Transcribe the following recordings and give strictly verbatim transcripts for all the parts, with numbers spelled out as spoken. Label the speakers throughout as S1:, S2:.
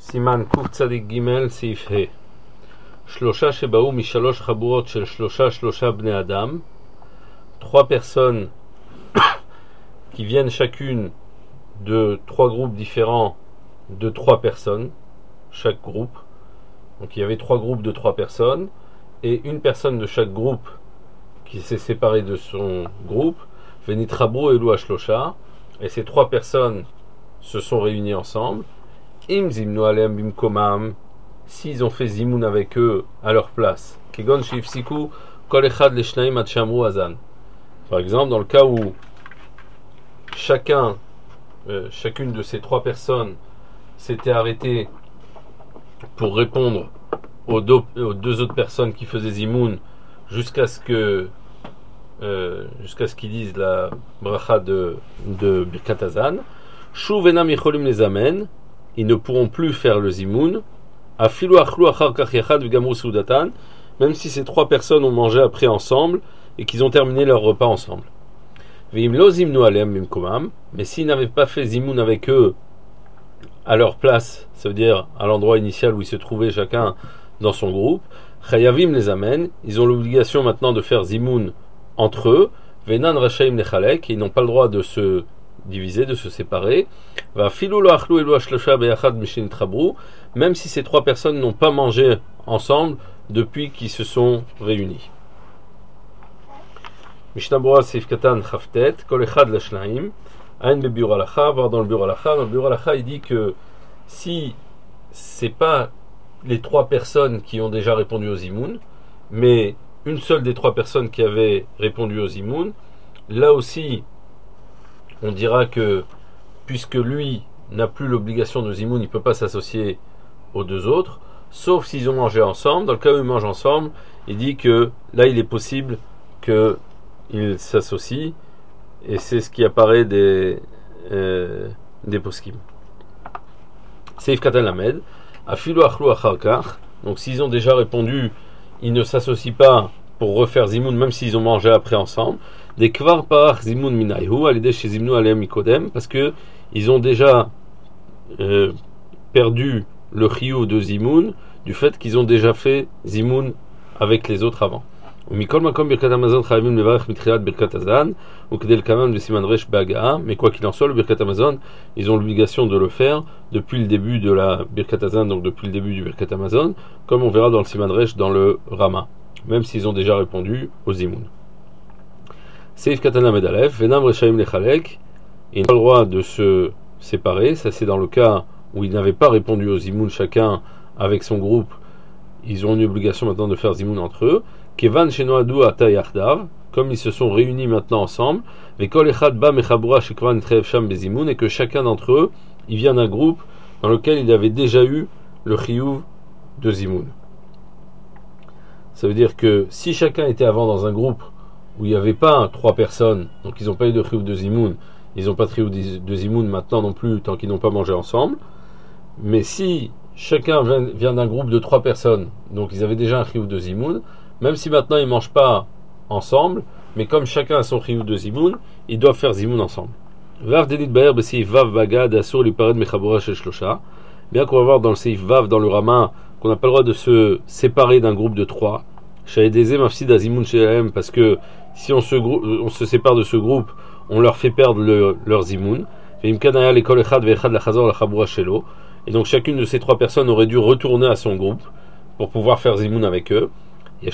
S1: סימן קצ"ג סעיף ה' שלושה שבאו משלוש חבורות של שלושה שלושה בני אדם, trois personnes qui viennent chacune de trois groupes différents de trois personnes, chaque groupe. Donc il y avait trois groupes de trois personnes et une personne de chaque groupe qui s'est séparée de son groupe, Venit Rabro et Lou Shlosha, et ces trois personnes se sont réunies ensemble. Im zimnu aleim bimkomam, s'ils ont fait zimoun avec eux à leur place. Kegon shifsiku kol echad leshnaim ad shamru azan. Par exemple, dans le cas où chacun, euh, chacune de ces trois personnes s'était arrêtée pour répondre aux deux, aux deux autres personnes qui faisaient zimoun jusqu'à ce que euh, jusqu'à ce qu'ils disent la bracha de, de Birkat Hazan. Shuv enam yicholim les amen, ils ne pourront plus faire le zimoun. Afilu achlu achar kach yachad v'gamru soudatan, même si ces trois personnes ont mangé après ensemble et qu'ils ont terminé leur repas ensemble. Ve'im lo zimnu aleim bimkomam, mais s'ils n'avaient pas fait zimoun avec eux à leur place, ça veut dire à l'endroit initial où ils se trouvaient chacun dans son groupe, chayavim les amène, ils ont l'obligation maintenant de faire zimoun entre eux, venan rachaim lechalek, ils n'ont pas le droit de se diviser, de se séparer, va filu lo achlu elu ashlosha beyachad mishin trabru, même si ces trois personnes n'ont pas mangé ensemble depuis qu'ils se sont réunis. Mishnah Berurah Seif Katan Chaftet, Kol Echad Lashnaim, Ain Bebiur Halacha, voir dans le Biur Halacha. Dans le Biur Halacha, il dit que si c'est pas les trois personnes qui ont déjà répondu aux zimoun, mais une seule des trois personnes qui avait répondu aux zimoun, là aussi, on dira que puisque lui n'a plus l'obligation de zimoun, il ne peut pas s'associer aux deux autres, sauf s'ils ont mangé ensemble. Dans le cas où ils mangent ensemble, il dit que là, il est possible que ils s'associent, et c'est ce qui apparaît des euh, des poskim. Seif Katan Lamed, Afilu achlu achar kach, donc s'ils ont déjà répondu, ils ne s'associent pas pour refaire zimoun, même s'ils ont mangé après ensemble. Des kvar parach zimoun minayhu, alideh chez zimnu aleim mikodem, parce que ils ont déjà euh, perdu le chiyuv de zimoun du fait qu'ils ont déjà fait zimoun avec les autres avant. Mais quoi qu'il en soit, le Birkat Hamazon, ils ont l'obligation de le faire depuis le début de la Birkat Hazan, donc depuis le début du Birkat Hamazon, comme on verra dans le Siman Resh, dans le Rama, même s'ils ont déjà répondu aux zimoun. Seif Katan Lamed Aleph, Venam Reshaim Lechalek, ils n'ont pas le droit de se séparer. Ça, c'est dans le cas où ils n'avaient pas répondu aux zimoun chacun avec son groupe. Ils ont une obligation maintenant de faire zimoun entre eux. Kevan shenoadu ata yachdav, comme ils se sont réunis maintenant ensemble, mais kol echad ba mechabura shekvan trev sham bezimoun, et que chacun d'entre eux, il vient d'un groupe dans lequel il avait déjà eu le chiyuv de zimoun. Ça veut dire que si chacun était avant dans un groupe où il n'y avait pas trois personnes, donc ils n'ont pas eu de chiyuv de zimoun, ils n'ont pas de chiyuv de zimoun maintenant non plus, tant qu'ils n'ont pas mangé ensemble. Mais si chacun vient, vient d'un groupe de trois personnes, donc ils avaient déjà un chiyuv de zimoun, même si maintenant ils ne mangent pas ensemble, mais comme chacun a son chiyuv de zimoun, ils doivent faire zimoun ensemble. Vav delit baer b'seif vav bagad asur li pared mechabura shel shlosha. Bien qu'on va voir dans le seif vav, dans le Rama, qu'on n'a pas le droit de se séparer d'un groupe de trois. Shaedeze mafsid azimoun shelahem, parce que si on se, on se sépare de ce groupe, on leur fait perdre le, leur zimoun. Veim kanaya lekol echad ve'echad lachazor lachabura shelo. Et donc chacune de ces trois personnes aurait dû retourner à son groupe pour pouvoir faire zimoun avec eux. Il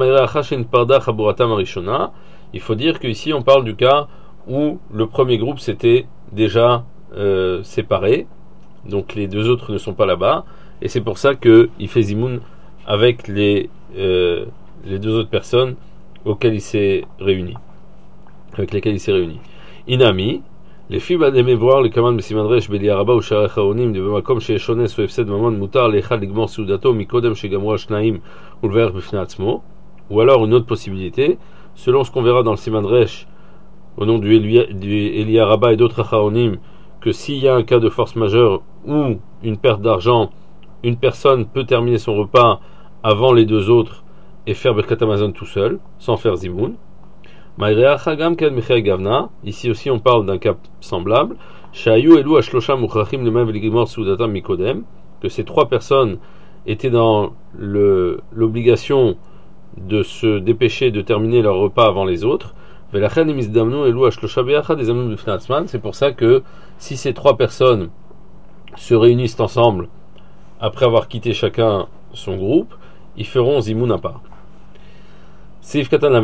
S1: faut dire qu'ici on parle du cas où le premier groupe s'était déjà euh, séparé, donc les deux autres ne sont pas là-bas, et c'est pour ça qu'il fait zimoun avec les, euh, les deux autres personnes auxquelles il s'est réuni, avec lesquelles il s'est réuni. Inami, les filles d'aimer voir les commandes de Siman Resh Beli Araba ou Sharech Haonim de Bemakom chez Shones ou Efsed Maman Mutar Lechad Ligmor Soudato Mikodem chez Gamroa Shnaim ou le Verre Bifnatzmo, ou alors une autre possibilité, selon ce qu'on verra dans le Siman Resh au nom du Eli Araba et d'autres Haonim, que s'il y a un cas de force majeure ou une perte d'argent, une personne peut terminer son repas avant les deux autres et faire Birkat Hamazon tout seul, sans faire zimoun. Ici aussi on parle d'un cas semblable. que ces trois personnes étaient dans le, l'obligation de se dépêcher de terminer leur repas avant les autres, c'est pour ça que si ces trois personnes se réunissent ensemble après avoir quitté chacun son groupe, ils feront zimoun à part. Ça c'est dans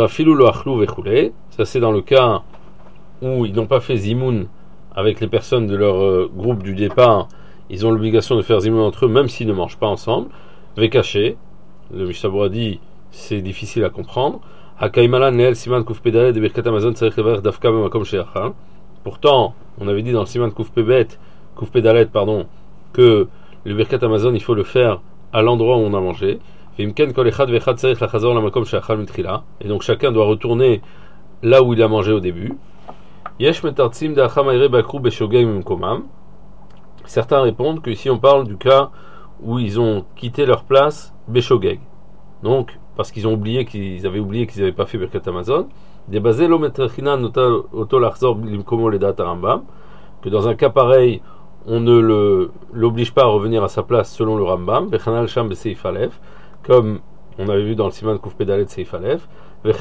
S1: le cas où ils n'ont pas fait zimoun avec les personnes de leur euh, groupe du départ. Ils ont l'obligation de faire zimoun entre eux même s'ils ne mangent pas ensemble. Vekaché, le Mishnah Berurah dit c'est difficile à comprendre. Pourtant, on avait dit dans le Siman Kuf Pebet, Kuf Pedalet, pardon, que le Birkat Hamazon, il faut le faire à l'endroit où on a mangé. Et donc chacun doit retourner là où il a mangé au début. Certains répondent qu'ici on parle du cas où ils ont quitté leur place Beshogeg. Donc, parce qu'ils ont oublié qu'ils avaient oublié qu'ils n'avaient pas fait Birkat Hamazon, que dans un cas pareil, on ne le, l'oblige pas à revenir à sa place selon le Rambam, comme on avait vu dans le Siman Kuf Pedalet Seif Aleph,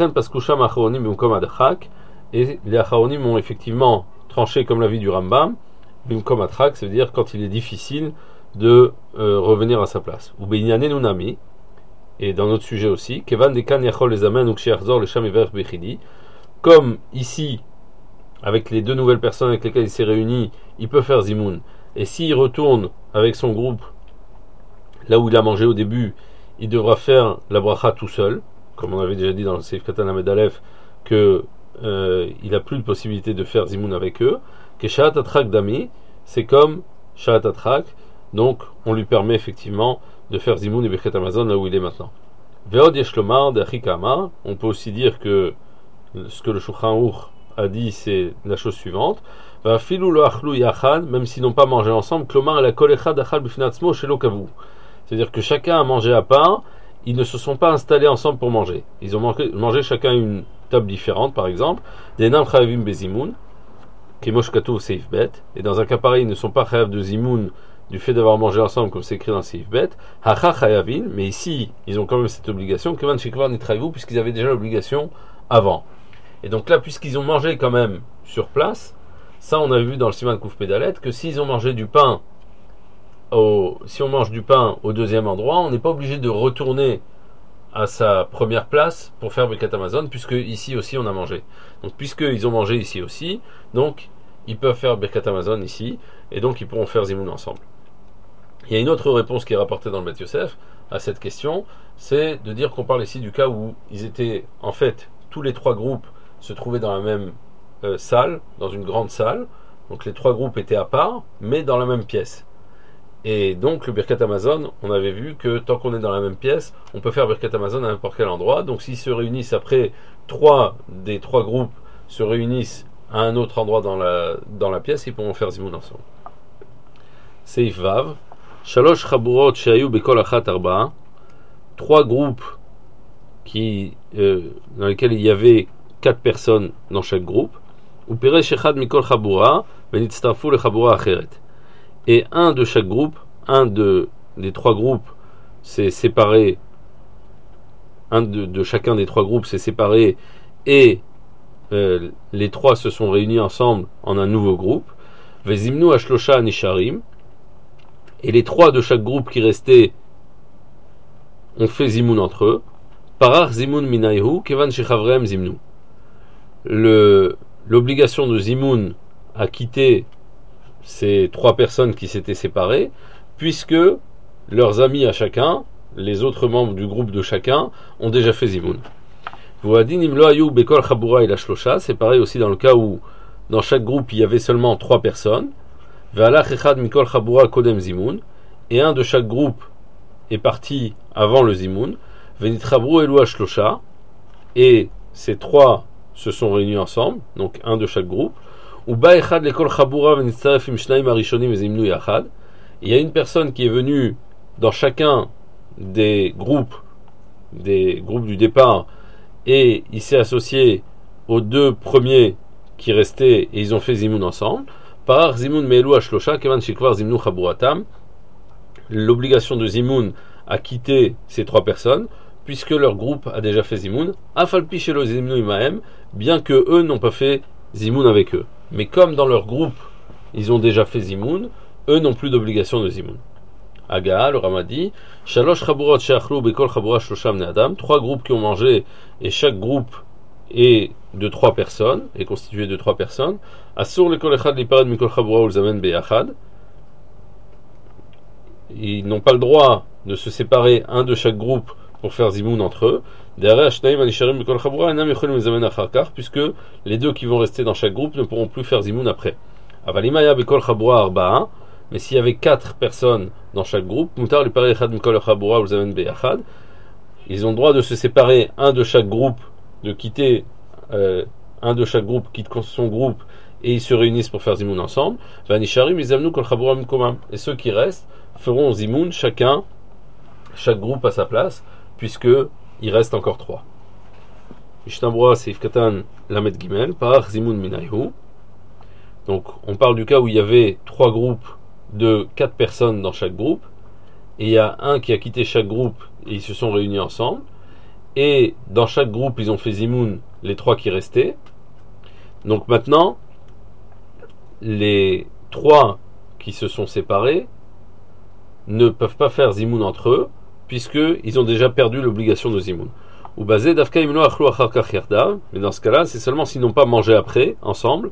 S1: et les Acharonim ont effectivement tranché comme l'avis du Rambam, Bimkom Adchak, ça veut dire quand il est difficile de euh, revenir à sa place. Ou Beinyane Nunami, et dans notre sujet aussi, Kevan Dekan Yachol les Amen ou Ksheachzor le Sham Iver Bechidi, comme ici, avec les deux nouvelles personnes avec lesquelles il s'est réuni, il peut faire Zimoun. Et s'il retourne avec son groupe, là où il a mangé au début, il devra faire la bracha tout seul, comme on avait déjà dit dans le Seif Katan Lamed Aleph, que euh, il n'a plus de possibilité de faire Zimoun avec eux. Que Shahat Atrak Dami, c'est comme Shahat Atrak, donc on lui permet effectivement de faire Zimoun et Birkat Hamazon là où il est maintenant. Veod Yeshlomar de Achika Amar, on peut aussi dire que ce que le Shulchan Aruch a dit, c'est la chose suivante. Va filou lo achlu yachad, même s'ils n'ont pas mangé ensemble, klomar la kol echad achal b'fnatzmo shelo kavu. C'est-à-dire que chacun a mangé à part, ils ne se sont pas installés ensemble pour manger. Ils ont mangé, mangé chacun une table différente, par exemple. Denam chavim bezimoun, kemosh katuv seif bet. Et dans un cas pareil, ils ne sont pas chayav de zimoun du fait d'avoir mangé ensemble, comme c'est écrit dans seif bet. Hacha chayavin, mais ici, ils ont quand même cette obligation. Kevan shekvar nitraïvu, puisqu'ils avaient déjà l'obligation avant. Et donc là, puisqu'ils ont mangé quand même sur place, ça on a vu dans le Siman Kuf Pedalet que s'ils ont mangé du pain, au, si on mange du pain au deuxième endroit, on n'est pas obligé de retourner à sa première place pour faire Birkat Hamazon, puisque ici aussi on a mangé. Donc puisqu'ils ont mangé ici aussi, donc ils peuvent faire Birkat Hamazon ici, et donc ils pourront faire Zimoun ensemble. Il y a une autre réponse qui est rapportée dans le Bet Yosef à cette question, c'est de dire qu'on parle ici du cas où ils étaient en fait tous les trois groupes se trouvaient dans la même euh, salle, dans une grande salle. Donc les trois groupes étaient à part, mais dans la même pièce. Et donc le Birkat Hamazon, on avait vu que tant qu'on est dans la même pièce, on peut faire Birkat Hamazon à n'importe quel endroit. Donc s'ils se réunissent après, trois des trois groupes se réunissent à un autre endroit dans la, dans la pièce, ils pourront faire Zimoun ensemble. Seif Vav, Shalosh Chaburot Sheayu Bekol Achat Arba, trois groupes qui, euh, dans lesquels il y avait quatre personnes dans chaque groupe, ou Peresh Echad Mikol Chabura, Venitztarfu le Chabura Acheret. Et un de chaque groupe, un de, des trois groupes s'est séparé, un de, de chacun des trois groupes s'est séparé, et euh, les trois se sont réunis ensemble en un nouveau groupe. Vezimnu Ashlosha Nisharim, et les trois de chaque groupe qui restaient ont fait Zimoun entre eux. Parach Zimoun Minayhu, Kevan Shechavreem Zimnu. Le, l'obligation de Zimoun a quitté ces trois personnes qui s'étaient séparées, puisque leurs amis à chacun, les autres membres du groupe de chacun, ont déjà fait Zimoun. C'est pareil aussi dans le cas où dans chaque groupe il y avait seulement trois personnes, et un de chaque groupe est parti avant le Zimoun, et ces trois se sont réunis ensemble, donc un de chaque groupe. Il y a une personne qui est venue dans chacun des groupes, des groupes du départ, et il s'est associé aux deux premiers qui restaient, et ils ont fait Zimoun ensemble. Par Zimoun Meelu Ashlosha, Kevan Shikvar Zimnu Chaburatam. l'obligation de Zimoun à quitter ces trois personnes, puisque leur groupe a déjà fait Zimoun, Afalpi Shelo Zimnu Imahem, bien que eux n'ont pas fait Zimoun avec eux. Mais comme dans leur groupe, ils ont déjà fait Zimoun, eux n'ont plus d'obligation de Zimoun. Aga, le Ramadi, Shalosh Chaburot Sheachlu Bekol Chabura Shlosha Bnei Adam, trois groupes qui ont mangé, et chaque groupe est de trois personnes, est constitué de trois personnes. Asur Lekol Echad Liparad Mikol Chabura Ulzamen Beyachad. Ils n'ont pas le droit de se séparer un de chaque groupe pour faire Zimoun entre eux. Puisque les deux qui vont rester dans chaque groupe ne pourront plus faire Zimoun après. Mais s'il y avait quatre personnes dans chaque groupe, ils ont le droit de se séparer un de chaque groupe, de quitter euh, un de chaque groupe, quitte son groupe, et ils se réunissent pour faire Zimoun ensemble. Et ceux qui restent feront Zimoun chacun, chaque groupe à sa place, puisque il reste encore trois. Mishnah Seif Katan Lamed Gimel par Zimoun Minayhu. Donc on parle du cas où il y avait trois groupes de quatre personnes dans chaque groupe, et il y a un qui a quitté chaque groupe et ils se sont réunis ensemble, et dans chaque groupe ils ont fait Zimoun les trois qui restaient. Donc maintenant les trois qui se sont séparés ne peuvent pas faire Zimoun entre eux, puisqu'ils ont déjà perdu l'obligation de Zimoun. Mais dans ce cas-là, c'est seulement s'ils n'ont pas mangé après, ensemble.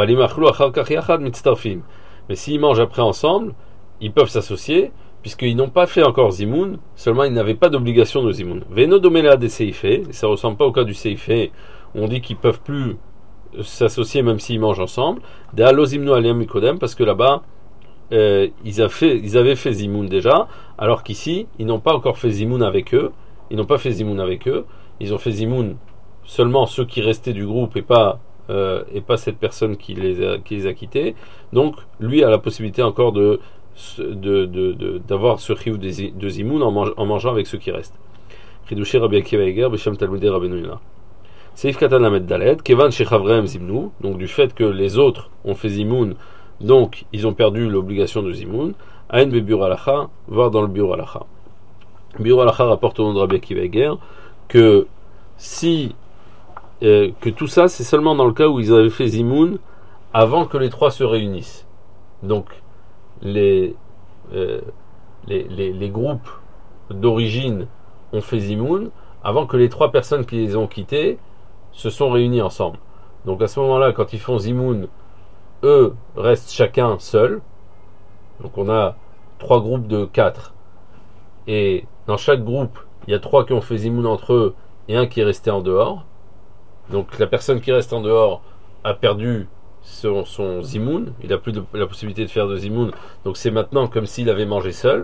S1: Mais s'ils mangent après ensemble, ils peuvent s'associer, puisqu'ils n'ont pas fait encore Zimoun, seulement ils n'avaient pas d'obligation de Zimoun. Veno domela des seifé, ça ne ressemble pas au cas du seifé, où on dit qu'ils ne peuvent plus s'associer même s'ils mangent ensemble. De alozimnu aliam mikodem, parce que là-bas, euh, ils, a fait, ils avaient fait Zimoun déjà, alors qu'ici, ils n'ont pas encore fait Zimoun avec eux. Ils n'ont pas fait Zimoun avec eux. Ils ont fait Zimoun seulement ceux qui restaient du groupe et pas, euh, et pas cette personne qui les, a, qui les a quittés. Donc, lui a la possibilité encore de, de, de, de, d'avoir ce chiyuv de Zimoun en, mange, en mangeant avec ceux qui restent. Chidushi Rabbi Akiva Eger, B'Shem Talmudei Rabbeinu Yonah. Seif Katan Lamed Dalet, Kevan Shechavrehem Zimnu, donc du fait que les autres ont fait Zimoun, donc ils ont perdu l'obligation de Zimoun. Aïn Bebur Alacha, voir dans le Biur Alacha. Biur Alacha rapporte au nom de Rabbi Akiva Eger que si euh, que tout ça c'est seulement dans le cas où ils avaient fait Zimoun avant que les trois se réunissent. Donc les euh, les, les, les groupes d'origine ont fait Zimoun avant que les trois personnes qui les ont quittés se sont réunies ensemble. Donc à ce moment-là, quand ils font Zimoun, eux restent chacun seul. Donc on a trois groupes de quatre. Et dans chaque groupe, il y a trois qui ont fait Zimoun entre eux et un qui est resté en dehors. Donc la personne qui reste en dehors a perdu son, son Zimoun. Il n'a plus de, la possibilité de faire de Zimoun. Donc c'est maintenant comme s'il avait mangé seul.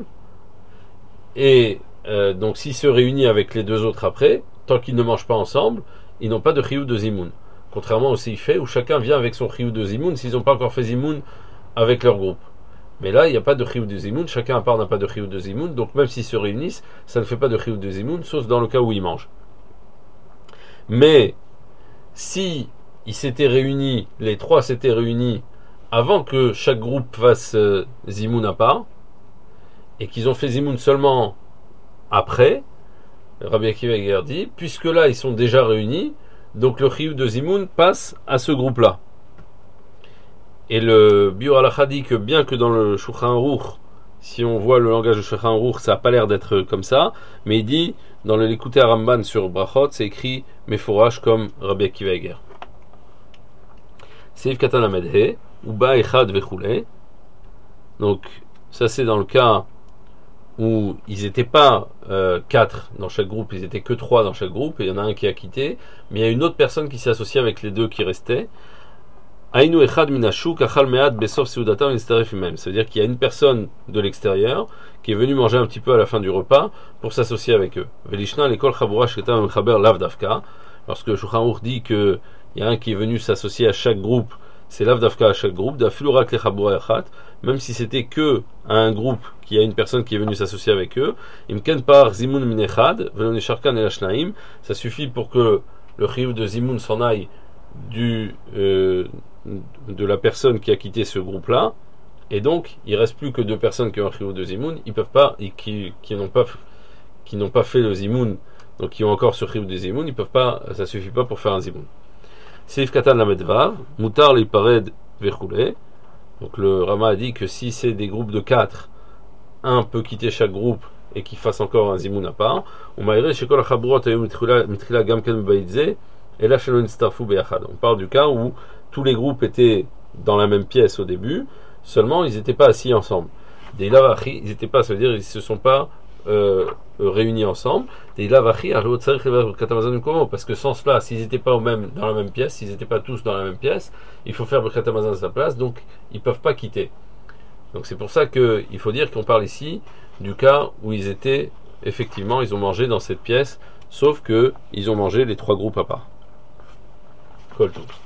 S1: Et euh, donc s'il se réunit avec les deux autres après, tant qu'ils ne mangent pas ensemble, ils n'ont pas de chiyuv de Zimoun. Contrairement au Seifé où chacun vient avec son chiyuv de Zimoun s'ils n'ont pas encore fait Zimoun avec leur groupe. Mais là, il n'y a pas de chiyuv de Zimoun, chacun à part n'a pas de chiyuv de Zimoun, donc même s'ils se réunissent, ça ne fait pas de chiyuv de Zimoun, sauf dans le cas où ils mangent. Mais, si ils s'étaient réunis, les trois s'étaient réunis, avant que chaque groupe fasse euh, Zimoun à part, et qu'ils ont fait Zimoun seulement après, Rabbi Akiva Eger dit, puisque là, ils sont déjà réunis, donc le chiyuv de Zimoun passe à ce groupe-là. Et le Biur Halacha dit que bien que dans le Shulchan Aruch, si on voit le langage de Shulchan Aruch, ça n'a pas l'air d'être comme ça, mais il dit, dans le Likutei Ramban sur Brachot, c'est écrit Meforash comme Rabbi Akiva Eger. Seif Katan Lamed He, Uba Echad Vechule. Donc, ça c'est dans le cas où ils n'étaient pas euh, quatre dans chaque groupe, ils étaient que trois dans chaque groupe, et il y en a un qui a quitté, mais il y a une autre personne qui s'est associée avec les deux qui restaient. Ça veut dire qu'il y a une personne de l'extérieur qui est venue manger un petit peu à la fin du repas pour s'associer avec eux. Lorsque Shulchan Aruch dit qu'il y a un qui est venu s'associer à chaque groupe, c'est lavdavka à chaque groupe, même si c'était que à un groupe qui a une personne qui est venue s'associer avec eux, ça suffit pour que le chiyuv de Zimoun s'en aille du, euh, de la personne qui a quitté ce groupe-là, Et donc, il reste plus que deux personnes qui ont un chiyuv de zimoun, ils peuvent pas, et qui, qui n'ont pas, qui n'ont pas fait le zimoun, donc qui ont encore ce chiyuv de zimoun, ils peuvent pas, ça suffit pas pour faire un zimoun. Seif katan lamed vav, mutar li pared verchoulé. Donc le Rama a dit que si c'est des groupes de quatre, un peut quitter chaque groupe et qu'il fasse encore un zimoun à part. On parle du cas où tous les groupes étaient dans la même pièce au début, seulement ils n'étaient pas assis ensemble. Des lavachi, ils n'étaient pas, ça veut dire ils ne se sont pas euh, réunis ensemble. Des lavachi, parce que sans cela, s'ils n'étaient pas au même, dans la même pièce, s'ils n'étaient pas tous dans la même pièce, il faut faire Birkat Hamazon à sa place, donc ils ne peuvent pas quitter. Donc c'est pour ça qu'il faut dire qu'on parle ici du cas où ils étaient, effectivement, ils ont mangé dans cette pièce, sauf que ils ont mangé les trois groupes à part. Coltou.